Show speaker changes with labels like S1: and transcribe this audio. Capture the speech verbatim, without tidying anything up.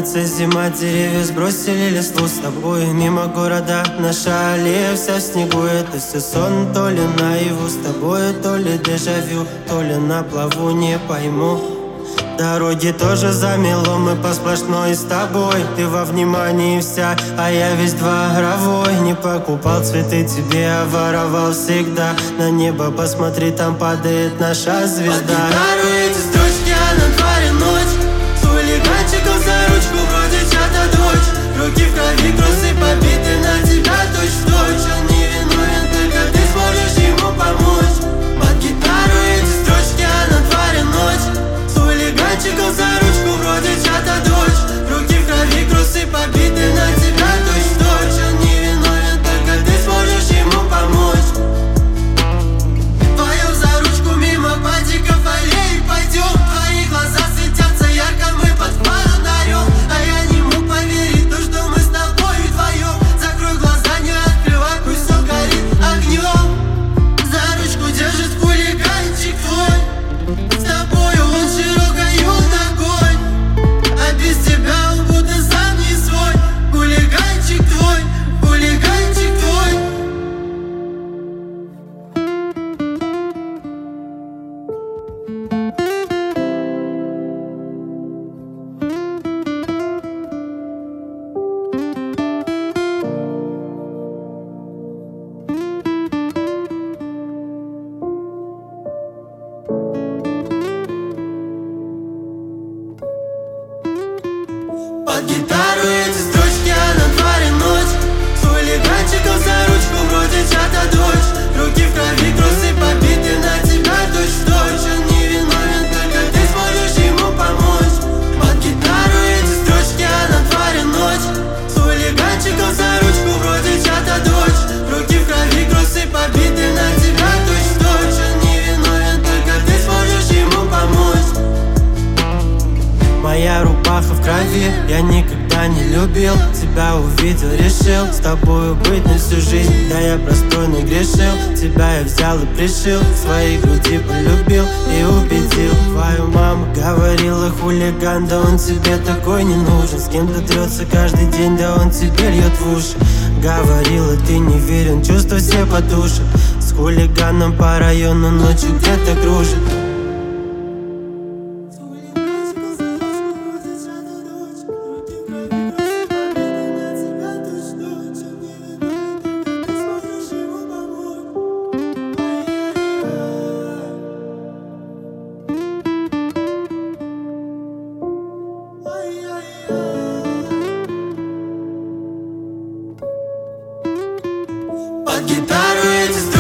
S1: Начинается зима, деревья сбросили листву. С тобой мимо города, наша аллея вся в снегу. Это все сон, то ли наяву. С тобой то ли дежавю, то ли на плаву, не пойму. Дороги тоже замело, мы по сплошной с тобой. Ты во внимании вся, а я весь дворовой. Не покупал цветы тебе, а воровал всегда. На небо посмотри, там падает наша звезда. Под гитару эти строчки, а на дворе ночь. С хулиганчиком за ручку, вроде чья-то дочь. Руки в крови, трусы побиты, на тебя точь-в-точь. Он не виновен, только ты сможешь ему помочь. Под гитару эти строчки, а на дворе ночь. С хулиганчиком за ручку, вроде чья-то дочь. Руки в крови, трусы побиты, на тебя точь-в-точь. Он не виновен, только ты сможешь ему помочь. Вдвоем за ручку мимо падиков аллеи пойдем. Твои глаза светятся ярко, мы под фонарем. А я не мог поверить, то, что мы с тобой вдвоем. Закрой глаза, не открывай, пусть все горит огнем. За ручку держит хулиганчик твой. С тобою он широкою ногой, а без тебя он будто сам не свой. Хулиганчик твой, хулиганчик твой. Под гитару эти строчки, а на дворе ночь. С хулиганчиком за ручку, вроде чья-то дочь. Руки в крови, трусы побиты, на тебя точь-в-точь. Он не виновен, только ты сможешь ему помочь. Под гитару эти строчки, а на дворе ночь. С хулиганчиком за ручку, вроде чья-то дочь. Руки в крови, трусы побиты, на тебя точь-в-точь. Он не виновен, только ты сможешь ему помочь. Моя рубаха в крови, я никогда не любил. Тебя увидел, решил с тобою быть на всю жизнь. Да я простой нагрешил, тебя я взял и пришил. К своей груди полюбил и убедил. Твою маму говорила, хулиган, да он тебе такой не нужен. С кем-то трется каждый день, да он тебе льет в уши. Говорила, ты не верен, чувства все потушат. С хулиганом по району ночью где-то кружит. Под гитару эти строчки.